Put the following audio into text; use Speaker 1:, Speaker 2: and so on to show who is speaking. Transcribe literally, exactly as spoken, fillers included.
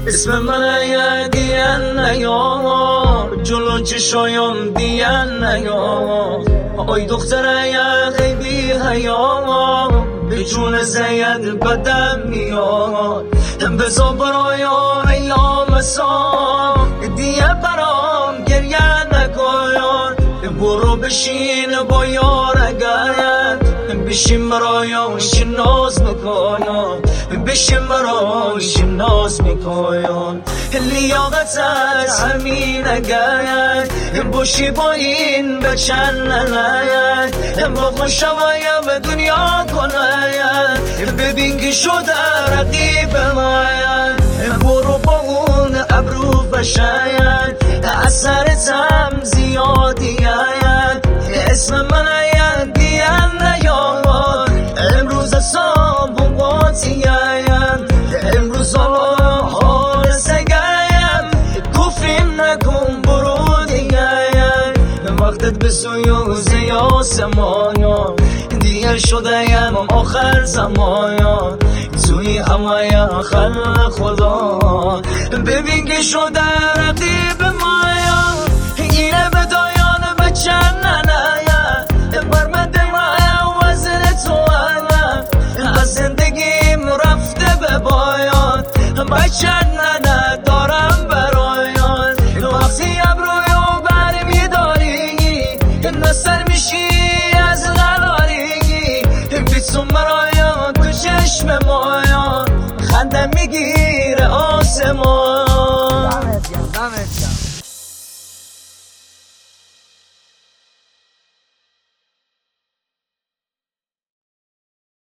Speaker 1: اسم من اگه دیان نیار جلو چشایم دیان نیار آی دختر اگه خیلی حیا به جون زید بدم میاد بزا برای ایام سام دیگه برام گریه نکن برو بشین با یار اگر بشین برایش ناز میکنم بشین برایش ناز میکنم لیاقت از همین اگر باشی با این بچن ننید با خوشوایم به دنیا کنید ببین که شده رقیب ماید برو با اون ابرو بشاید اثرتم زیادی آید اسم من اید دیان نیاد امروز اصاب بواتی آید امروز حال سگایم کفریم نکن برو دیگاید وقتت به سویوز آسمایا دیگه شده یم آخر زمایا توی همه خلق خدا ببین که شده رقیب مایا اینه به دایان بچن ننایا برمد ما وزن تو انا از زندگیم رفته به بایان بچن ننه دارم برایان وقتی ابرویو بر میداری نستر میشی از غلارگی بیتون برایان تو چشم مایا خنده میگیره آسمان